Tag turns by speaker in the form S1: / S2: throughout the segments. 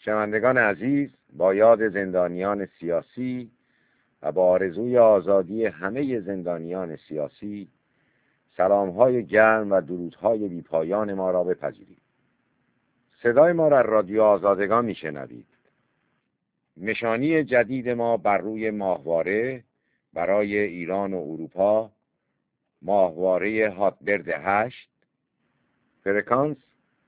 S1: شنوندگان عزیز، با یاد زندانیان سیاسی و با آرزوی آزادی همه زندانیان سیاسی، سلام‌های گرم و درودهای بی‌پایان ما را بپذیرید. صدای ما را رادیو آزادگان میشنوید. نشانی جدید ما بر روی ماهواره برای ایران و اروپا، ماهواره هاتبرد 8، فرکانس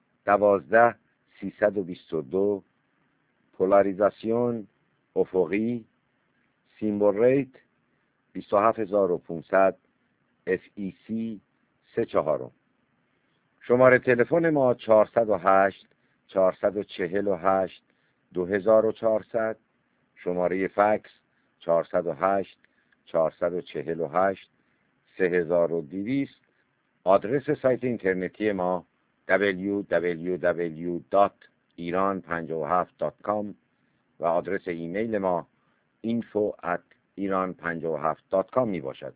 S1: 12322، پولاریزاسیون افقی، سیمبل ریت 27500، FEC 34. شماره تلفن ما 408 448 2400، شماره فکس 408 448 3200. آدرس سایت اینترنتی ما www.iran57.com و آدرس ایمیل ما info@iran57.com می باشد.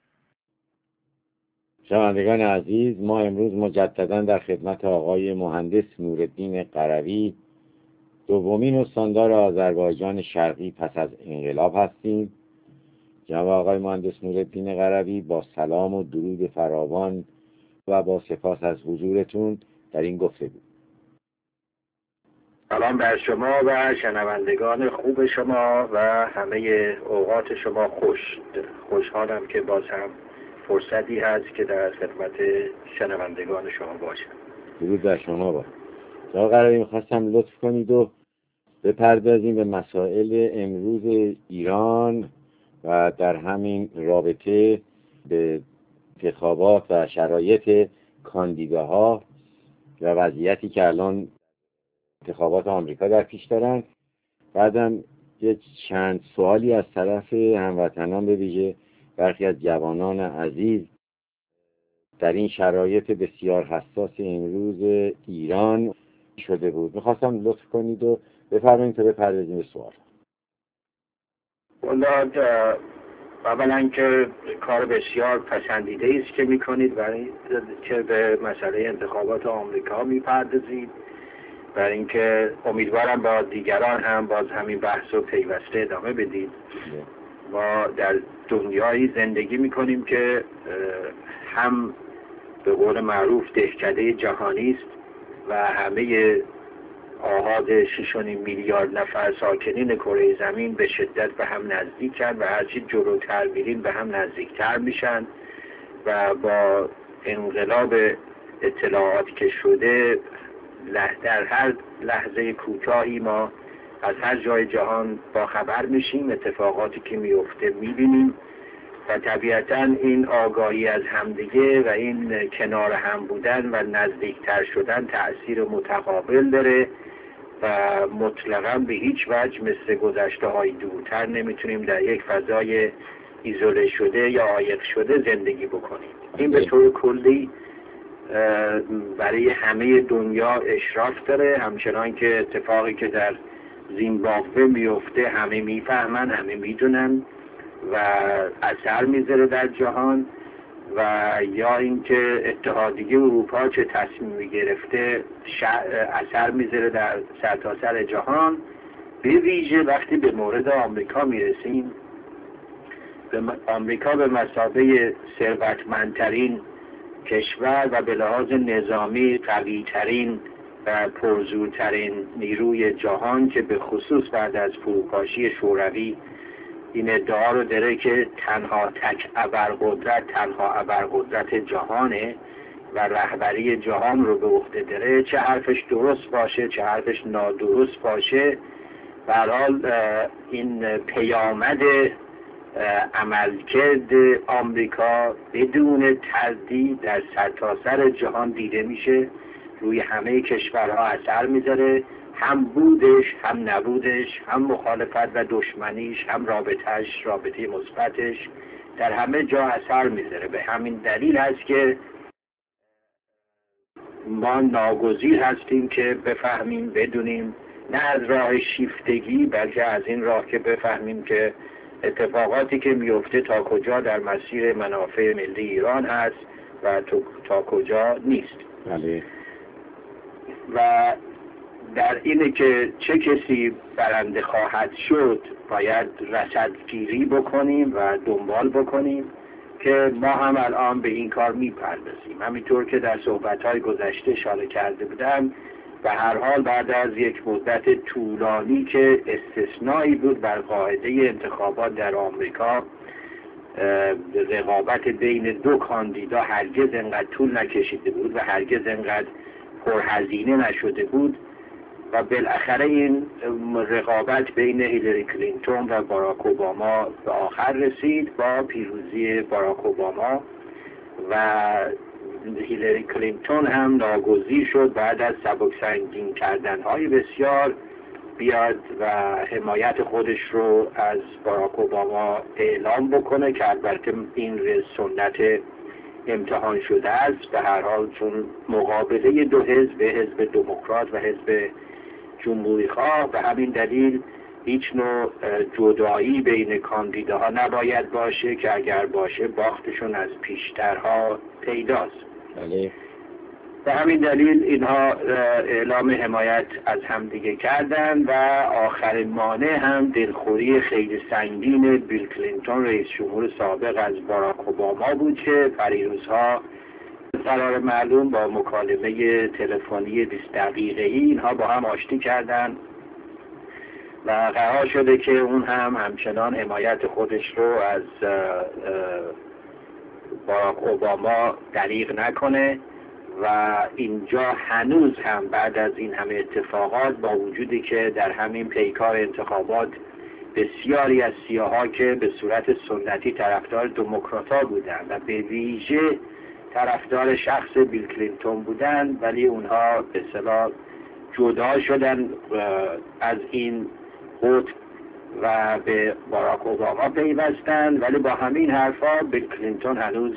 S1: شنوندگان عزیز، ما امروز مجددا در خدمت آقای مهندس نورالدین قروی، دومین استاندار آذربایجان شرقی پس از انقلاب هستیم. جناب آقای مهندس نورالدین قروی، با سلام و درود فراوان و با سپاس از حضورتون در این گفتگو.
S2: سلام بر شما و شنوندگان خوب شما و همه اوقات شما خوشحالم که باز هم فرصتی هست که در خدمت شنوندگان شما باشم.
S1: درود بر شما با. جناب قروی، می‌خواستم لطف کنید و بپردازیم به مسائل امروز ایران و در همین رابطه به انتخابات و شرایط کاندیداها و وضعیتی که الان انتخابات آمریکا در پیش دارن. بعدم یه چند سوالی از طرف هموطنان، به ویژه برخی از جوانان عزیز، در این شرایط بسیار حساس امروز ایران شده بود. میخواستم لطف کنید و بفرمایید تا بپردازیم به سوال.
S2: اولا که کار بسیار پسندیده است که میکنید، برای که به مسئله انتخابات آمریکا میپردازید، برای اینکه امیدوارم با دیگران هم باز همین بحث رو پیوسته ادامه بدید. ما در دنیایی زندگی میکنیم که هم به قول معروف دهکده جهانی است و همه آحاد 6.5 میلیارد نفر ساکنین کره زمین به شدت به هم نزدیکن و هرچی جلوتر میریم به هم نزدیکتر میشن و با انقلاب اطلاعاتی که شده در هر لحظه کوتاهی ما از هر جای جهان با خبر میشیم، اتفاقاتی که میفته میبینیم و طبیعتا این آگاهی از همدیگه و این کنار هم بودن و نزدیکتر شدن تأثیر متقابل داره و مطلقاً به هیچ وجه مثل گذشته های دورتر نمیتونیم در یک فضای ایزوله شده یا عایق شده زندگی بکنیم. این به طور کلی برای همه دنیا اشراف داره، همچنان که اتفاقی که در زیمبابوه میفته همه میفهمن، همه میدونن و اثر میذاره در جهان، و یا اینکه اتحادیه اروپا چه تصمیمی گرفته اثر میذاره در سرتاسر جهان. به ویژه وقتی به مورد آمریکا میرسیم، آمریکا به مثابه ثروتمندترین کشور و به لحاظ نظامی قوی‌ترین و پرزورترین نیروی جهان که به خصوص بعد از فروپاشی شوروی این ادعا رو داره که تنها ابرقدرت جهانه و رهبری جهان رو به عهده داره، چه حرفش درست باشه چه حرفش نادرست باشه، به هر حال این پیامد عملکرد آمریکا بدون تردید در سرتاسر جهان دیده میشه، روی همه کشورها اثر میذاره، هم بودش هم نبودش، هم مخالفت و دشمنیش، هم رابطه مثبتش، در همه جا اثر میذاره. به همین دلیل هست که ما ناگزیر هستیم که بفهمیم، بدونیم، نه از راه شیفتگی بلکه از این راه که بفهمیم که اتفاقاتی که میفته تا کجا در مسیر منافع ملی ایران هست و تا کجا نیست.
S1: بله.
S2: و در اینه که چه کسی برنده خواهد شد باید رصدگیری بکنیم و دنبال بکنیم که ما هم الان به این کار میپردازیم. همینطور که در صحبت‌های گذشته اشاره کرده بودم، به هر حال بعد از یک مدت طولانی که استثنایی بود بر قاعده انتخابات در آمریکا، رقابت بین دو کاندیدا هرگز انقدر طول نکشیده بود و هرگز انقدر پرهزینه نشده بود و بالاخره این رقابت بین هیلاری کلینتون و باراک اوباما به آخر رسید با پیروزی باراک اوباما و هیلاری کلینتون هم ناگزیر شد بعد از سبکسنگین کردنهای بسیار بیاد و حمایت خودش رو از باراک اوباما اعلام بکنه که البته این سنت امتحان شده است. به هر حال چون مقابله دو حزب دموکرات و حزب جمهوری خواه، به همین دلیل هیچ نوع جدایی بین کاندیداها نباید باشه که اگر باشه باختشون از پیشترها پیداست.
S1: بله.
S2: به همین دلیل اینها اعلام حمایت از همدیگه کردن و آخرین مانع هم دلخوری خیلی سنگین بیل کلینتون رئیس جمهور سابق از باراک اوباما بود که پریروزها قرار معلوم با مکالمه تلفنی 20 دقیقه‌ای اینها با هم آشتی کردن و قرار شده که اون هم همچنان حمایت خودش رو از باراک اوباما دریغ نکنه و اینجا هنوز هم بعد از این همه اتفاقات، با وجودی که در همین پیکار انتخابات بسیاری از سیاها که به صورت سنتی طرفدار دموکرات‌ها بودند و به ویژه طرفدار شخص بیل کلینتون بودند، ولی اونها به اصطلاح جدا شدن از این قطب و به باراک اوباما پیوستند. ولی با همین حرفا بیل کلینتون هنوز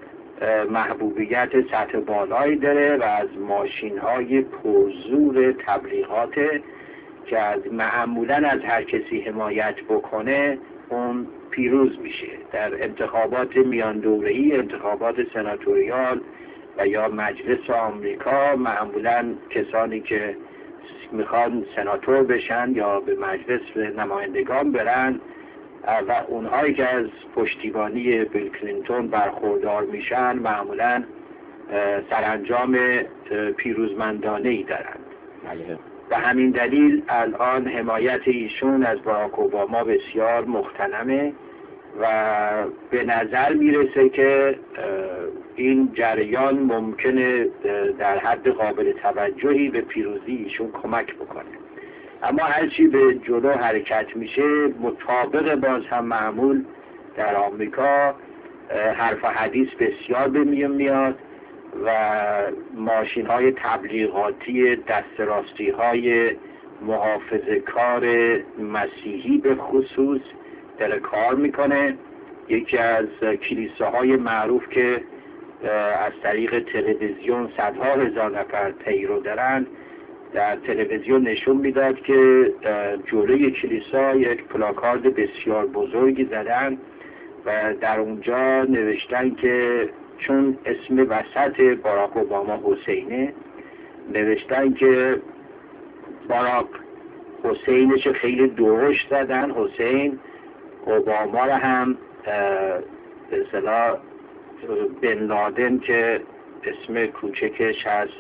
S2: محبوبیت سطح بالایی داره و از ماشین‌های پرزور تبلیغات که از معمولاً از هر کسی حمایت بکنه اون پیروز میشه. در انتخابات میان دوره‌ای، انتخابات سناتوریال و یا مجلس آمریکا، معمولاً کسانی که میخوان سناتور بشن یا به مجلس نمایندگان برن و اونهایی که از پشتیبانی بیل کلینتون برخوردار میشن معمولاً سرانجام پیروزمندانه‌ای دارند. و همین دلیل الان حمایت ایشون از باراک اوباما بسیار مختنمه و به نظر میرسه که این جریان ممکنه در حد قابل توجهی به پیروزی ایشون کمک بکنه. اما هرچی به جلو حرکت میشه، مطابق باز هم معمول در آمریکا حرف و حدیث بسیار به میون میاد و ماشین های تبلیغاتی دست راستی های محافظه کار مسیحی به خصوص در کار میکنه. یکی از کلیساهای معروف که از طریق تلویزیون صدها هزار نفر پیرو دارن، در تلویزیون نشون میداد که جلوی کلیسا یک پلاکارد بسیار بزرگی زدن و در اونجا نوشتن که چون اسم وسط باراک اوباما حسینه، نوشتن که باراک حسینش خیلی درشت زدن، حسین اوباما را هم به اصطلاح بن لادن که اسم کوچکش هست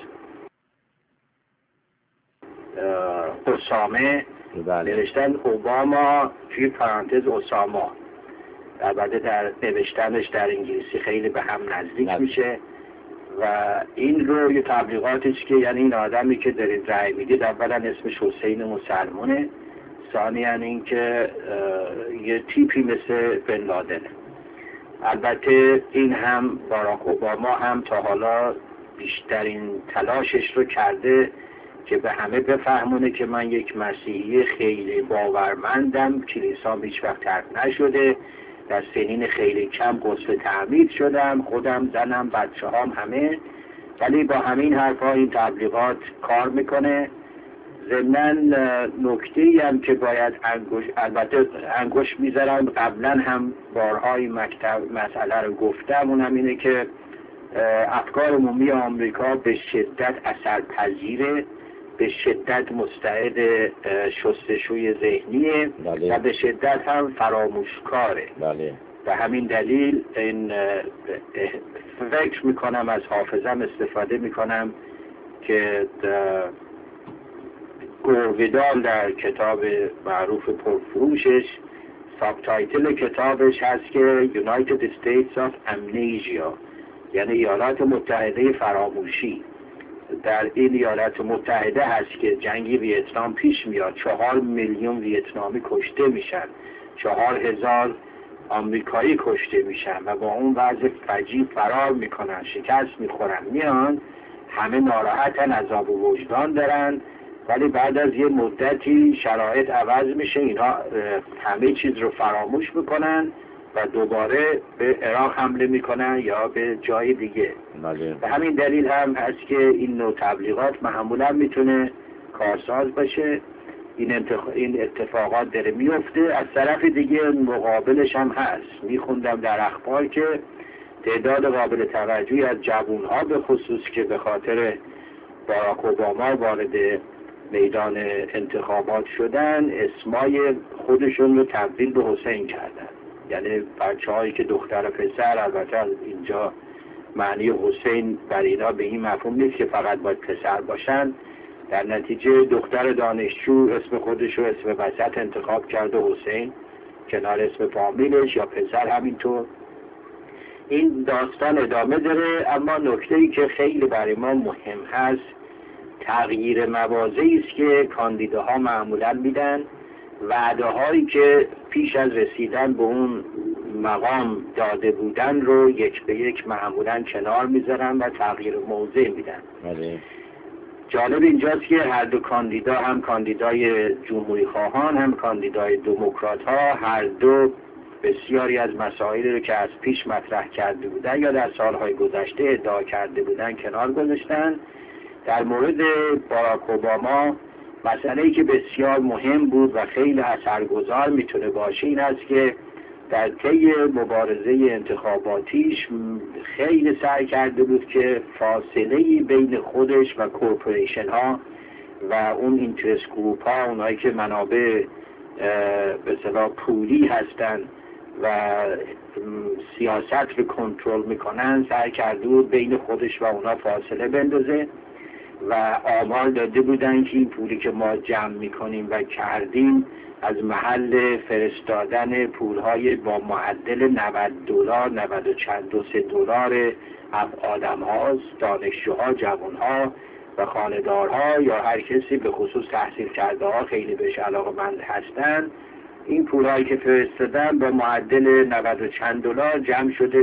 S2: اسامه، نوشتن اوباما توی پرانتز اساما. البته در نوشتنش در انگلیسی خیلی به هم نزدیک میشه و این رو یه تبلیغاتش که یعنی این آدمی که دارید رأی میدید اولا اسمش حسین مسلمونه، ثانیاً این که یه تیپی مثل بن لادنه. البته این هم باراک اوباما هم تا حالا بیشترین تلاشش رو کرده که به همه بفهمونه که من یک مسیحی خیلی باورمندم، کلیسام هیچ وقت ترک نشده، در سنین خیلی کم غسل تعمید شدم، خودم زنم بچه هام همه. ولی با همین حرفا این تبلیغات کار میکنه. ضمناً نکته‌ای هم که باید البته انگوش میذارم، قبلا هم بارهای مسئله رو گفتم، اونم اینه که افکار عمومی آمریکا به شدت اثرپذیره به شدت مستعد شستشوی ذهنیه و به شدت هم فراموشکاره. به همین دلیل این فکر میکنم از حافظم استفاده میکنم که گورگدال در کتاب معروف پرفروشش سابتایتل کتابش هست که United States of Amnesia، یعنی ایالات متحده فراموشی. در این ایالات متحده هست که جنگ ویتنام پیش میاد، 4 میلیون ویتنامی کشته میشن، 4000 آمریکایی کشته میشن و با اون وضع فجیع فرار میکنن، شکست میخورن، میان همه ناراحتن، عذاب وجدان دارن، ولی بعد از یه مدتی شرایط عوض میشه، اینا همه چیز رو فراموش میکنن و دوباره به عراق حمله میکنن یا به جای دیگه. به همین دلیل هم هست که این نوع تبلیغات معمولا میتونه کارساز باشه. این اتفاقات داره میفته. از طرف دیگه مقابلش هم هست. میخوندم در اخبار که تعداد قابل توجهی از جوانها به خصوص که به خاطر باراک اوباما وارد میدان انتخابات شدن، اسمای خودشون رو تبدیل به حسین کردن. یعنی بچه‌هایی که دختر و پسر، البته اینجا معنی حسین بر اینا به این مفهوم نیست که فقط باید پسر باشن، در نتیجه دختر دانشجو اسم خودش رو اسم وسط انتخاب کرده حسین کنار اسم فامیلش، یا پسر همینطور. این داستان ادامه داره. اما نکته‌ای که خیلی برای ما مهم هست تغییر مواضعی است که کاندیداها معمولا میدن. وعده هایی که پیش از رسیدن به اون مقام داده بودن رو یک به یک معمولا کنار میذارن و تغییر موضع میدن. جالب اینجاست که هر دو کاندیدا، هم کاندیدای جمهوری خواهان هم کاندیدای دموکرات ها، هر دو بسیاری از مسائلی رو که از پیش مطرح کرده بودن یا در سالهای گذشته ادعا کرده بودن کنار گذاشتن. در مورد باراک اوباما مسئله‌ای که بسیار مهم بود و خیلی اثرگذار میتونه باشه این است که در طی مبارزه انتخاباتیش خیلی سعی کرده بود که فاصله‌ای بین خودش و کورپوریشن ها و اون اینترست گروپ ها، اونایی که منابع به اصطلاح پولی هستن و سیاست رو کنترل میکنن، سعی کرده بود بین خودش و اونا فاصله بندازه و آمار داده بودن که این پولی که ما جمع میکنیم و کردیم از محل فرستادن پولهای با معدل $90 90 و چند $3 آدم هاست، دانشجوها، جوانها و خانه‌دارها یا هر کسی به خصوص تحصیل کرده ها خیلی بهش علاقه‌مند هستن. این پولهایی که فرستادن با معدل 90 و چند $، جمع شده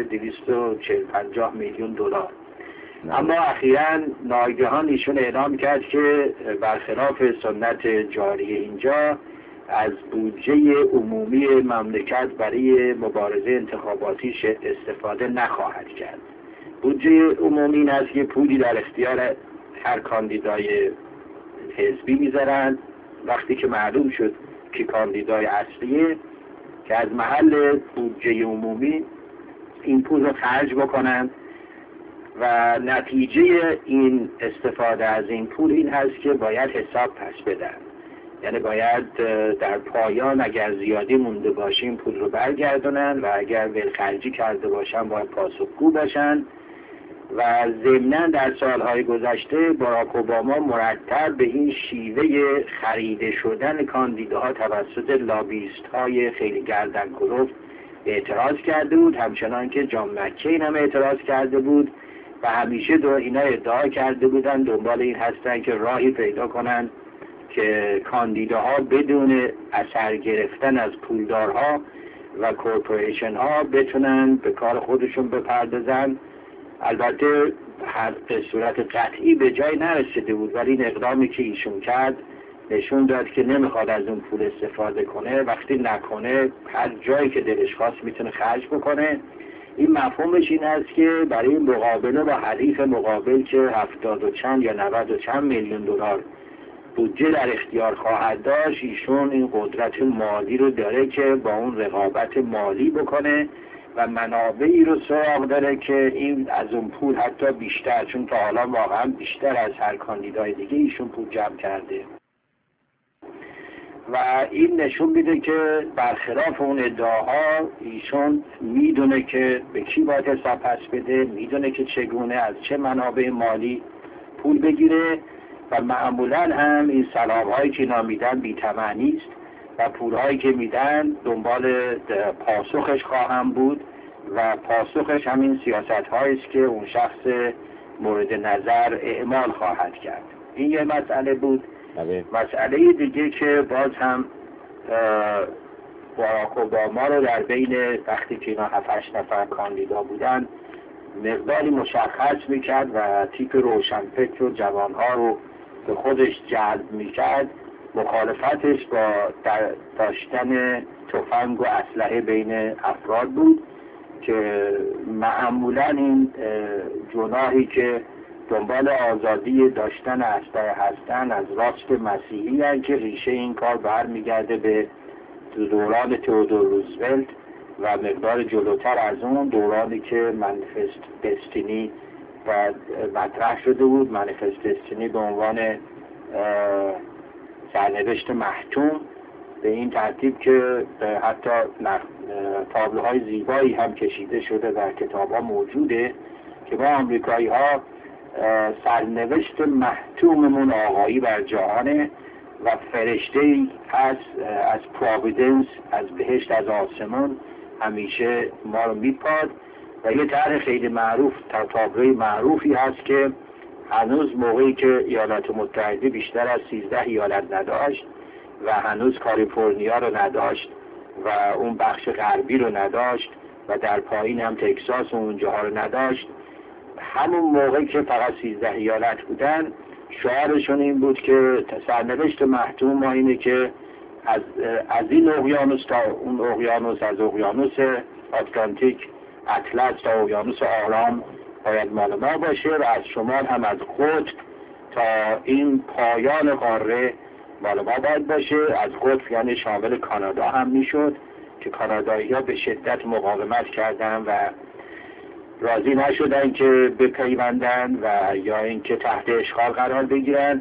S2: 240-250 میلیون دلار. اما اخیراً ناگهان ایشون اعلام کرد که برخلاف سنت جاری اینجا از بودجه عمومی مملکت برای مبارزه انتخاباتیش استفاده نخواهد کرد. بودجه عمومی این است که پولی در اختیار هر کاندیدای حزبی میذارن. وقتی که معلوم شد که کاندیدای اصلیه، که از محل بودجه عمومی این پول رو خرج بکنن و نتیجه این استفاده از این پول این هست که باید حساب پس بدن. یعنی باید در پایان اگر زیادی مونده باشیم پول رو برگردونن و اگر ولخرجی کرده باشن باید پاسخگو باشن. و ضمناً در سالهای گذشته باراک اوباما مرتب به این شیوه خریده شدن کاندیداها توسط لابیست های خیلی گردن کلفت اعتراض کرده بود، همچنان که جان مکین هم اعتراض کرده بود و همیشه اینا ادعا کرده بودن دنبال این هستن که راهی پیدا کنن که کاندیداها بدون اثر گرفتن از پولدارها و کورپوریشن ها بتونن به کار خودشون بپردازن. البته به صورت قطعی به جای نرسیده بود، ولی این اقدامی که ایشون کرد نشون داد که نمیخواد از اون پول استفاده کنه. وقتی نکنه هر جایی که دلش خواست میتونه خرج بکنه. این مفهومش این است که برای مقابله با حریف مقابل که 70 و چند یا 90 و چند میلیون دلار بودجه در اختیار خواهد داشت، ایشون این قدرت مالی رو داره که با اون رقابت مالی بکنه و منابعی رو سراغ داره که این از اون پول حتی بیشتر، چون تا حالا واقعا بیشتر از هر کاندیدای دیگه ایشون پول جمع کرده و این نشون میده که برخلاف اون ادعاها ایشون میدونه که به کی باید حساب پس بده، میدونه که چگونه از چه منابع مالی پول بگیره و معمولا هم این سلام‌هایی که اینا میدن بی‌طمع نیست و پولهایی که میدن دنبال پاسخش خواهم بود و پاسخش همین سیاست‌هایی است که اون شخص مورد نظر اعمال خواهد کرد. این یه مسئله بود. مسئله دیگه که باز هم باراک اوباما رو در بین وقتی که اینا 7-8 نفر کاندیدا بودن مقداری مشخص میکرد و تیپ روشنفکر و جوانها رو به خودش جلب میکرد. مخالفتش با داشتن تفنگ و اسلحه بین افراد بود که معمولا این جناحی که دنبال آزادی داشتن اسلحه هستن از راست مسیحی هستند که ریشه این کار برمیگرده به دوران تئودور روزولت و مقدار جلوتر از اون دورانی که منیفست دستینی مطرح شده بود. منیفست دستینی به عنوان سرنوشت محتوم به این ترتیب که حتی تابلوهای زیبایی هم کشیده شده در کتاب ها موجوده که ما آمریکایی ها سرنوشت محتوممون آقایی بر جهانه و فرشته‌ای هست از پرویدنس، از بهشت، از آسمون همیشه ما رو میپاد و یه طرح خیلی معروف، تابلوی معروفی هست که هنوز موقعی که ایالات متحده بیشتر از 13 ایالت نداشت و هنوز کالیفرنیا رو نداشت و اون بخش غربی رو نداشت و در پایین هم تگزاس و اونجاها رو نداشت، همون موقعی که فقط 13 ایالت بودن شعارشون این بود که سرنوشت محتوم ما اینه که از این اقیانوس تا اون اقیانوس، از اقیانوس آتلانتیک اطلس تا اقیانوس آرام باید مال ما باشه و از شمال هم از قطب تا این پایان قاره مال ما باید باشه. از قطب یعنی شامل کانادا هم میشد که کانادایی‌ها به شدت مقاومت کردن و راضی نشدن که بپیوندن و یا اینکه تحت اشغال قرار بگیرن.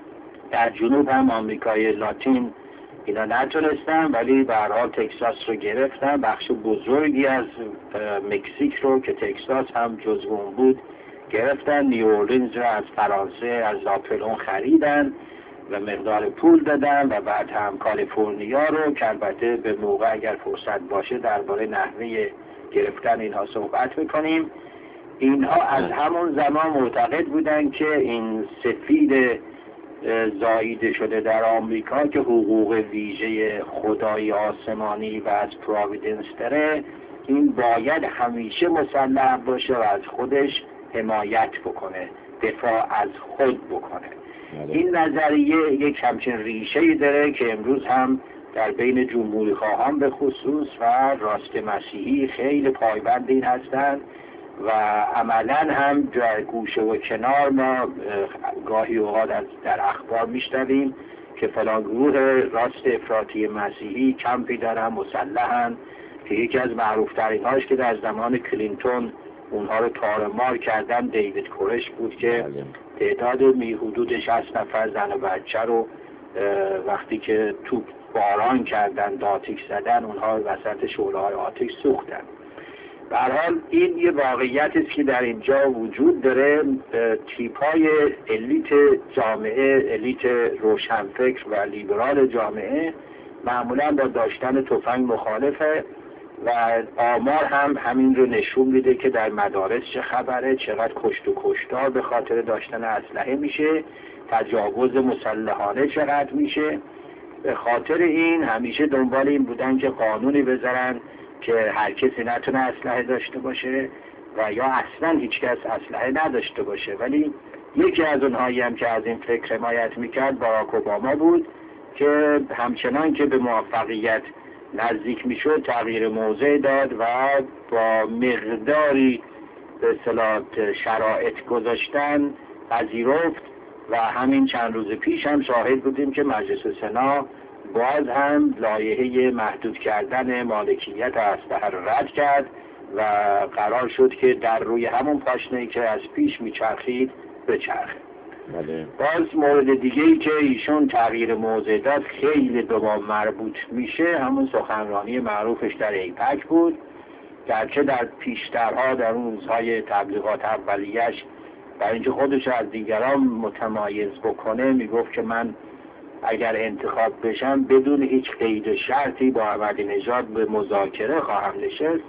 S2: در جنوب هم آمریکای لاتین اینا نتونستن ولی به هر حال تگزاس رو گرفتن، بخش بزرگی از مکزیک رو که تگزاس هم جزو اون بود گرفتن، نیوورلینز رو از فرانسه از ناپلئون خریدن و مقدار پول دادن و بعد هم کالیفرنیا رو که البته به موقع اگر فرصت باشه درباره نحوه گرفتن اینها صحبت میکنیم. اینها از همون زمان معتقد بودن که این سفید زاییده شده در آمریکا که حقوق ویژه خدای آسمانی و از پرویدنس داره، این باید همیشه مسلح باشه و از خودش حمایت بکنه، دفاع از خود بکنه. این نظریه یک همچین ریشه‌ای داره که امروز هم در بین جمهوری خواهان به خصوص و راست مسیحی خیلی پایبند این هستند و عملا هم در گوشه و کنار ما گاهی اوقات در اخبار میشنویم که فلان گروه راست افراطی مسیحی کمپی دارن، مسلحن، که یکی از معروفترین هاش که در زمان کلینتون اونها رو تارمار کردن دیوید کورش بود که تعداد حدود 60 نفر زن و بچه رو وقتی که توپ باران کردن، آتش زدن، اونها وسط شعله‌های آتش سوختن. به هر حال این یه واقعیت است که در اینجا وجود داره. تیپ‌های الیت جامعه، الیت روشنفکر و لیبرال جامعه معمولا با داشتن تفنگ مخالفه و آمار هم همین رو نشون میده که در مدارس چه خبره، چقدر کشت و کشتار به خاطر داشتن اسلحه میشه، تجاوز مسلحانه چقدر میشه. به خاطر این همیشه دنبال این بودن که قانونی بذارن که هر کسی نتونه اسلحه داشته باشه و یا اصلا هیچ کس اسلحه نداشته باشه. ولی یکی از اونهایی هم که از این فکر حمایت میکرد باراک اوباما بود که همچنان که به موفقیت نزدیک میشد تغییر موضع داد و با مقداری به اصطلاح شرایط گذاشتن پذیرفت و همین چند روز پیش هم شاهد بودیم که مجلس سنا باز هم لایحه محدود کردن مالکیت اسلحه را رد کرد و قرار شد که در روی همون پاشنه‌ای که از پیش میچرخید بچرخه. باز مورد دیگه‌ای که ایشون تغییر موضع داد خیلی به ما مربوط میشه، همون سخنرانی معروفش در ایپک بود، گرچه در پیشترها در اون روزهای تبلیغات اولیش برای اینکه خودش از دیگران متمایز بکنه میگفت که من اگر انتخاب بشم بدون هیچ قید و شرطی با احمدی نژاد به مذاکره خواهم نشست.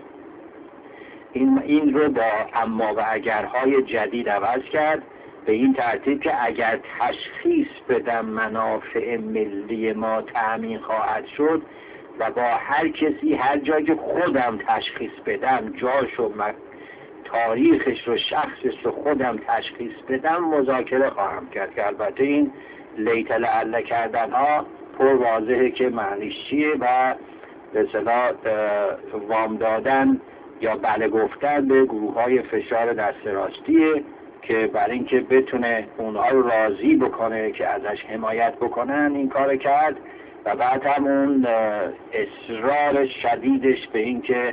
S2: این رو با اما و اگرهای جدید عوض کرد به این ترتیب که اگر تشخیص بدم منافع ملی ما تأمین خواهد شد و با هر کسی هر جایی که خودم تشخیص بدم جاشو تاریخش رو شخصش رو خودم تشخیص بدم مذاکره خواهم کرد، که البته این لیت لعل کردن ها پر واضحه که معنیش چیه و به اصطلاح وام دادن یا بله گفتن به گروه های فشار دست راستیه که برای اینکه بتونه اونها رو راضی بکنه که ازش حمایت بکنن این کار کرد و بعد هم اون اصرار شدیدش به اینکه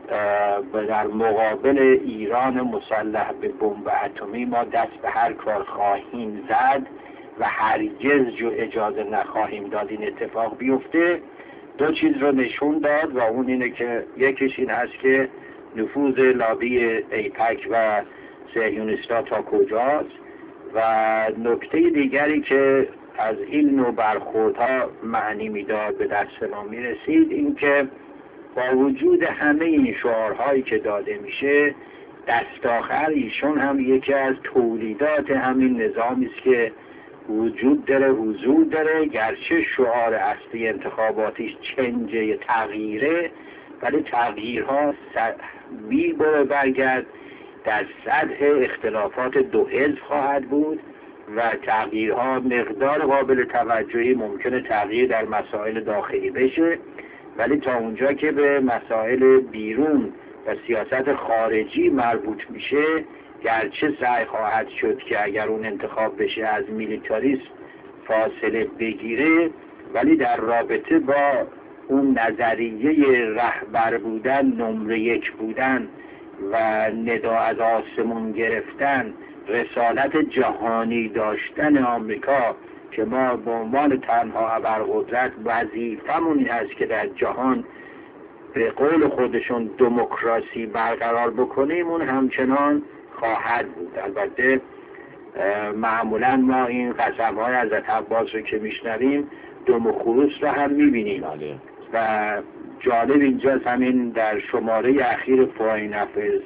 S2: در مقابل ایران مسلح به بمب اتمی ما دست به هر کار خواهیم زد و هرگز اجازه نخواهیم داد این اتفاق بیفته، دو چیز رو نشون داد و اون اینه که یکیش این هست که نفوذ لابی ایپک و صهیونیستا تا کجاست و نکته دیگری که از این نوع برخوردها معنی میداد به دست ما میرسید این که با وجود همه این شعارهایی که داده میشه دست آخر ایشون هم یکی از تولیدات همین نظامی است که وجود داره حضور داره، گرچه شعار اصلی انتخاباتیش چنجه تغییره ولی تغییرها بی برو برگرد در سطح اختلافات دو حزب خواهد بود و تغییرها مقدار قابل توجهی ممکنه تغییر در مسائل داخلی بشه، ولی تا اونجا که به مسائل بیرون و سیاست خارجی مربوط میشه گرچه سعی خواهد شد که اگر اون انتخاب بشه از میلیتاریسم فاصله بگیره، ولی در رابطه با اون نظریه رهبر بودن، نمره یک بودن و ندا از آسمون گرفتن، رسالت جهانی داشتن آمریکا که ما به عنوان تنها ابرقدرت وظیفمون این است که در جهان به قول خودشون دموکراسی برقرار بکنیم، اون همچنان خواهد بود. البته معمولا ما این قسم‌های حضرت عباس رو که میشنویم دم و خروس رو هم میبینیم و جالب اینجاست همین در شماره اخیر فورین افیرز،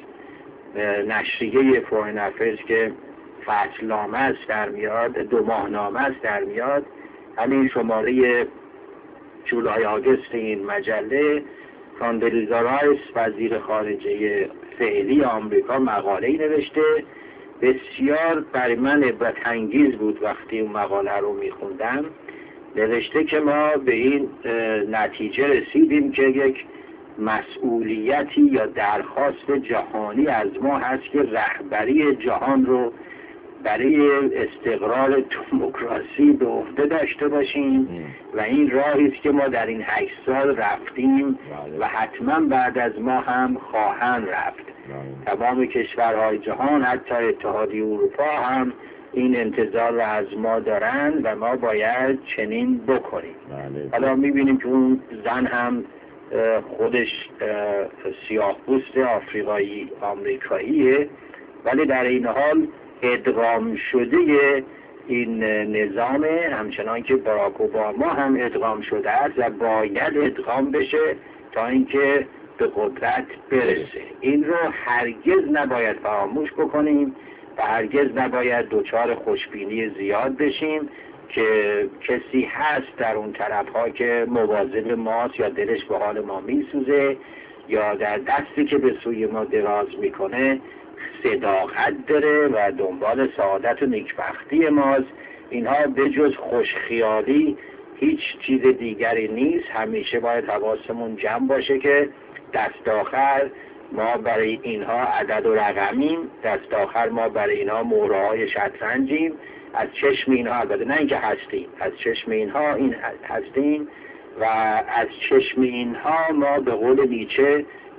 S2: نشریه فورین افیرز که فصلنامه است در میاد، 2 ماهنامه است در میاد، همین شماره جولای آگست این مجله، کاندلیزا رایس وزیر خارجه فعلی آمریکا مقاله‌ای نوشته بسیار برای من عبرت انگیز بود. وقتی اون مقاله رو میخوندم نوشته که ما به این نتیجه رسیدیم که یک مسئولیتی یا درخواست جهانی از ما هست که رهبری جهان رو برای استقرار دموکراسی به عهده داشته باشیم و این راهی است که ما در این 8 سال رفتیم و حتما بعد از ما هم خواهند رفت. تمام کشورهای جهان حتی اتحادیه اروپا هم این انتظار رو از ما دارند و ما باید چنین بکنیم. حالا میبینیم که اون زن هم خودش سیاه‌پوست آفریقایی آمریکاییه، ولی در این حال ادغام شده این نظام همچنان که باراک اوباما هم ادغام شده است و باید ادغام بشه تا اینکه به قدرت برسه. این رو هرگز نباید فراموش بکنیم و هرگز نباید دچار خوشبینی زیاد بشیم که کسی هست در اون طرف ها که مواظب ماست یا دلش به حال ما میسوزه یا در دستی که به سوی ما دراز میکنه صداقت داره و دنبال سعادت و نیکبختی ماست. اینها به جز خوشخیالی هیچ چیز دیگری نیست. همیشه باید حواسمون جمع باشه که دست آخر ما برای اینها عدد و رقمیم، دست آخر ما برای اینها مهره‌های شطرنجیم، از چشم اینها، البته نه اینکه هستیم، از چشم اینها این هستیم و از چشم اینها ما به قول نیچه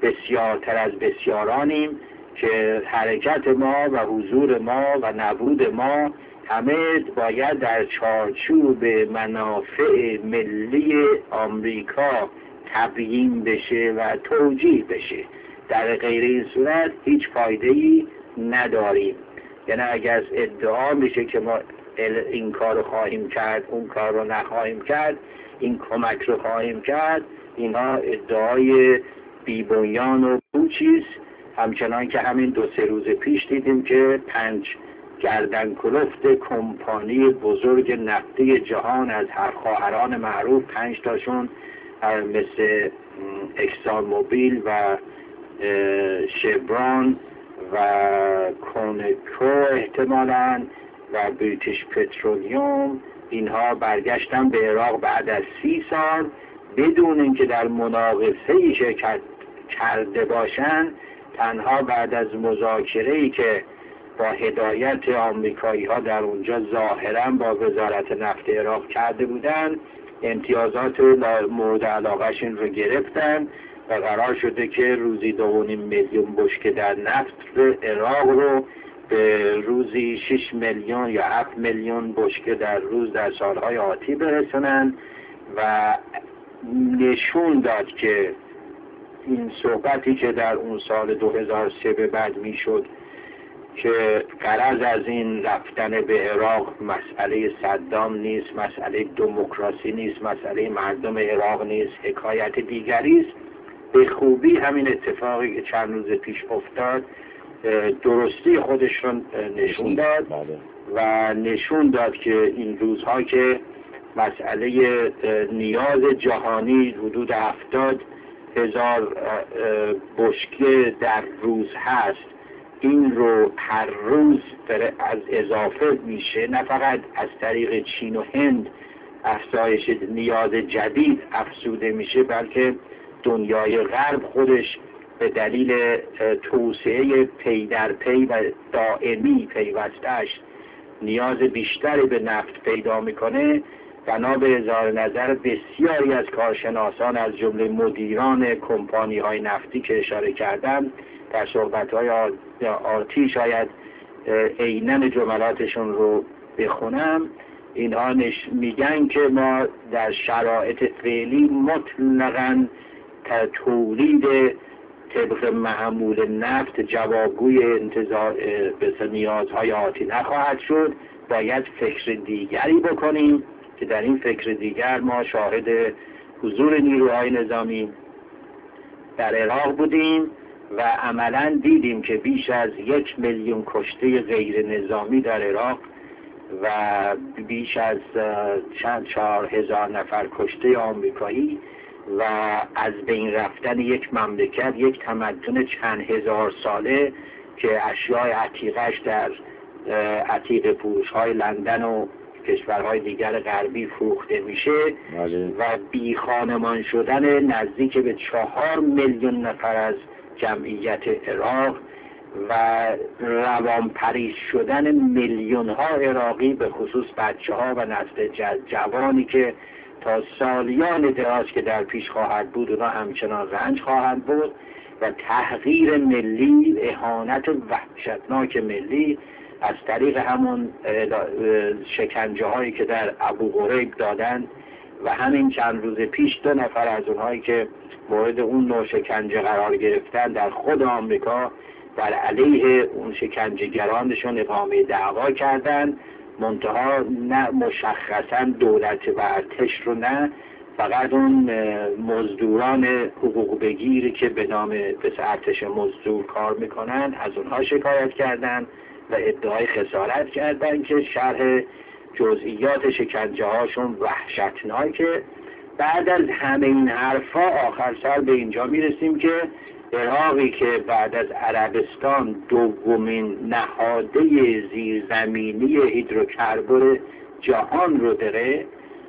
S2: بسیارتر از بسیارانیم که حرکت ما و حضور ما و نبود ما همه باید در چارچوب منافع ملی آمریکا تبیین بشه و توجیه بشه. در غیر این صورت هیچ فایده‌ای نداریم. یعنی اگر ادعا میشه که ما این کار رو خواهیم کرد، اون کار رو نخواهیم کرد، این کمک رو خواهیم کرد، اینها ادعای بی‌بنیان و پوچیست. همچنان که همین 2-3 روز پیش دیدیم که 5 گردن کلفت کمپانی بزرگ نفتی جهان از هر خواهران معروف 5 تاشون مثل اکسان موبیل و شبران و کونکو احتمالاً و بریتیش پترولیوم، اینها برگشتن به عراق بعد از 30 سال بدون اینکه در مناقصه‌ای شرکت کرده باشند. تنها بعد از مذاکره‌ای که با هدایت آمریکایی ها در اونجا ظاهراً با وزارت نفت عراق کرده بودند، امتیازات مورد علاقهشون رو گرفتن و قرار شده که روزی 2.5 میلیون بشکه در نفت عراق رو به روزی 6 میلیون یا 7 میلیون بشکه در روز در سالهای آتی برسونن و نشون داد که این صحبتی که در اون سال 2003 به بعد میشد که غرض از این رفتن به عراق مسئله صدام نیست، مسئله دموکراسی نیست، مسئله مردم عراق نیست، حکایت دیگری است، به خوبی همین اتفاقی که چند روز پیش افتاد درستی خودش رو نشون داد و نشون داد که این روزها که مسئله نیاز جهانی حدود 70,000 بشکه در روز هست، این رو هر روز از اضافه میشه، نه فقط از طریق چین و هند افزایش نیاز جدید افزوده میشه، بلکه دنیای غرب خودش به دلیل توسعه پی در پی و دائمی پیوستش نیاز بیشتری به نفت پیدا میکنه. بنا به اظهار نظر بسیاری از کارشناسان از جمله مدیران کمپانی های نفتی که اشاره کردم در صحبت های آتی، شاید عیناً جملاتشون رو بخونم، اینها میگن که ما در شرایط فعلی مطلقاً تولید طبق معمول نفت جوابگوی انتظار به نیازهای آتی نخواهد شد. باید فکر دیگری بکنیم که در این فکر دیگر ما شاهد حضور نیروهای نظامی در عراق بودیم و عملاً دیدیم که بیش از 1 میلیون کشته غیر نظامی در عراق و بیش از 4,000 نفر کشته آمریکایی و از بین رفتن یک مملکت، یک تمدن چند هزار ساله که اشیاء عتیقش در عتیق فروش‌های لندن و کشورهای دیگر غربی فروخته میشه و بی خانمان شدن نزدیک به 4 میلیون نفر از جمعیت عراق و روانپریش شدن میلیون ها عراقی، به خصوص بچه ها و نسل جوانی که تا سالیان دراز که در پیش خواهد بود اونا همچنان رنج خواهند بود و تحقیر ملی، اهانت وحشتناک ملی از طریق همون شکنجه هایی که در ابو غریب دادن و همین چند روز پیش 2 نفر از اونهایی که مورد اون نوع شکنجه قرار گرفتن در خود آمریکا در علیه اون شکنجهگرانشون اقامه دعوا کردن، منتها نه مشخصا دولت و ارتش رو، نه فقط اون مزدوران حقوق بگیری که به نام ارتش مزدور کار میکنن از اونها شکایت کردن و ادعای خسارت کردن که شرح جزئیات شکنجه هاشون وحشتناکه. بعد از همه این حرفا آخر سر به اینجا میرسیم که عراقی که بعد از عربستان دومین نهاده زیرزمینی هیدروکربن جهان رو داره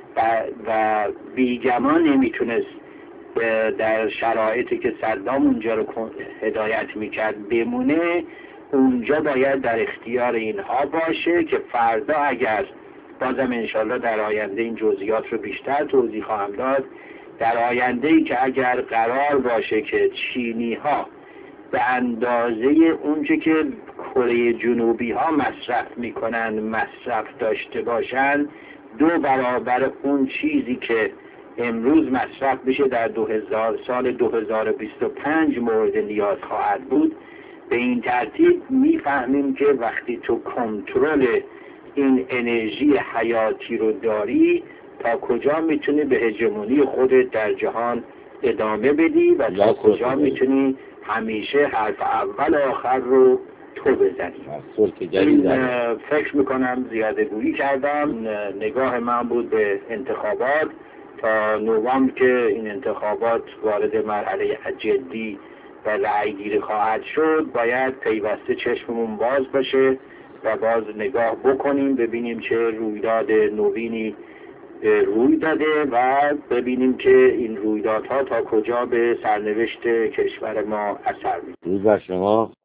S2: و بیگمان نمیتونست در شرایطی که صدام اونجا رو هدایت میکرد بمونه، اونجا باید در اختیار اینها باشه که فردا اگر بازم انشالله در آینده این جزئیات رو بیشتر توضیح خواهم داد، در آینده‌ای که اگر قرار باشه که چینی ها به اندازه اونچه که کره جنوبی ها مصرف میکنن مصرف داشته باشن 2 برابر اون چیزی که امروز مصرف بشه در سال 2025 مورد نیاز خواهد بود. به این ترتیب میفهمیم که وقتی تو کنترل این انرژی حیاتی رو داری تا کجا میتونی به هژمونی خودت در جهان ادامه بدی و تا کجا میتونی همیشه حرف اول آخر رو تو بزنی. این فکر میکنم زیاده گویی کردم. نگاه من بود به انتخابات تا نوامبر که این انتخابات وارد مرحله جدی و رأی گیری خواهد شد باید پیوسته چشممون باز باشه و باز نگاه بکنیم ببینیم چه رویداد نوینی روی داده و ببینیم که این رویدادها تا کجا به سرنوشت کشور ما اثر می‌گذاره.
S1: روز بر شما.